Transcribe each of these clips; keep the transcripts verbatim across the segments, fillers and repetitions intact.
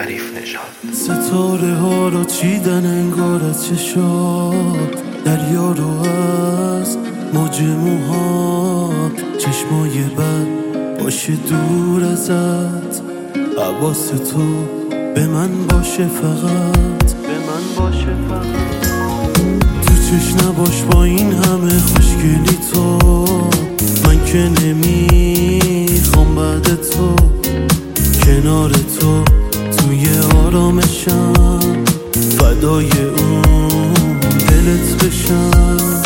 شریف نژاد. ستاره ها رو چیدن انگار از چشات، دریا رو از موج موها، چشمای بد باشه دور ازت، حواس تو به من باشه فقط، به من باشه فقط. تو چش نباش با این همه خوشگلی تو، من که نمیخوام بعد تو، کنار تو توی آرامشم، فدای اون دلت بشم.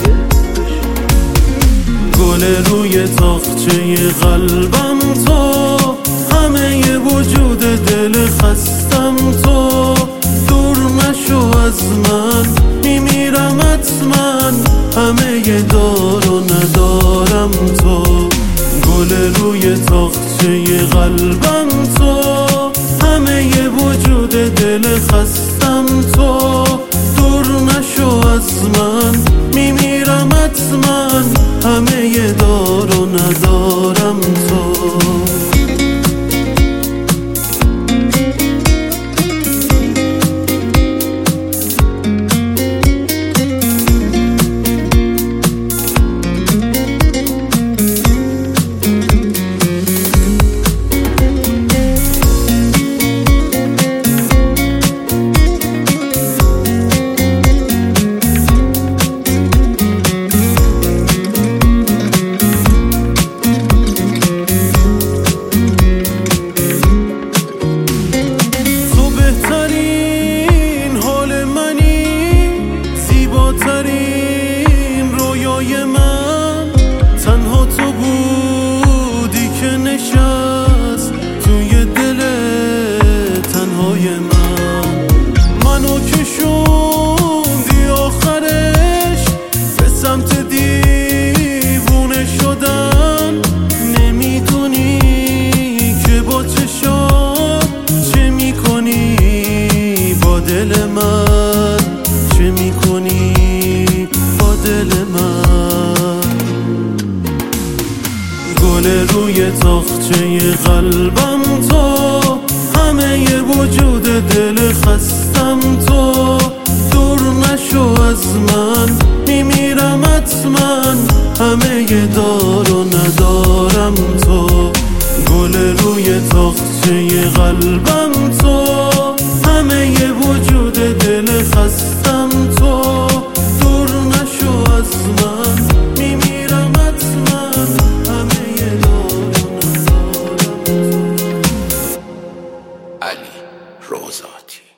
گل روی تاقچه قلبم تو، همه ی وجود دل خستم تو، دور نشو از من میمیرم حتما، همه ی دار و ندارم تو. گل روی تاقچه قلبم تو، همه ی وجود دل خستم تو، دور نشو از من میمیرم حتما، همه ی دار و ندارم تو. ترین رویای من تنها تو بودی که نشست توی دل تنهای من، منو کشوندی آخرش به سمت دیوونه شدن، نمیدونی که با چشات چه میکنی با دل من، چه میکنی با دل من. گل روی تاقچه قلبم تو، همه ی وجود دل خستم تو، دور نشو از من میمیرم حتما، همه ی دار و ندارم تو. گل روی تاقچه قلبم تو، همه ی وجود دل خستم تو، دور نشو از من میمیرم حتما، همه ی دار و ندارم تو. علی روزاتی.